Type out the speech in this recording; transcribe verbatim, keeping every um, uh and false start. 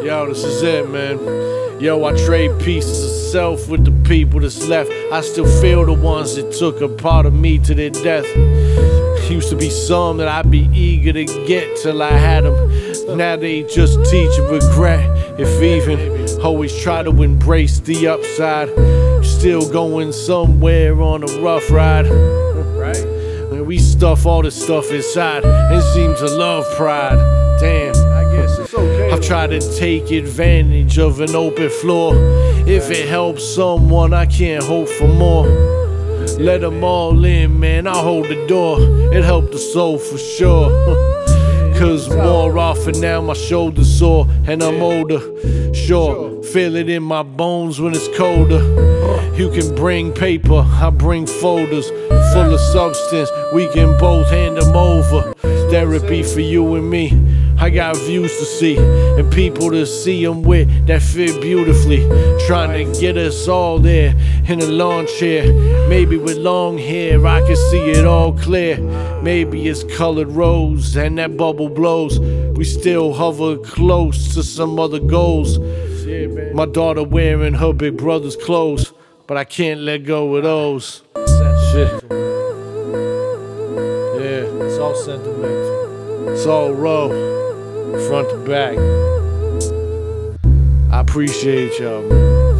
Yo, this is it, man. Yo, I trade pieces of self with the people that's left. I still feel the ones that took a part of me to their death. Used to be some that I'd be eager to get till I had them. Now they just teach regret, if even. Always try to embrace the upside. Still going somewhere on a rough ride. Right? When we stuff all this stuff inside and seem to love pride. Damn, I guess it's okay. I've tried to take advantage of an open floor. If it helps someone, I can't hope for more. Let them all in, man, I'll hold the door. It helped the soul for sure. Cause more often now my shoulders sore and I'm older. Sure, feel it in my bones when it's colder. You can bring paper, I bring folders full of substance. We can both hand them over. Therapy for you and me. I got views to see and people to see them with that fit beautifully. Trying to get us all there in a lawn chair. Maybe with long hair I can see it all clear. Maybe it's colored rose and that bubble blows. We still hover close to some other goals. My daughter wearing her big brother's clothes, but I can't let go of those. Shit. Yeah, it's all sentimental. It's all raw, front to back. I appreciate y'all, man.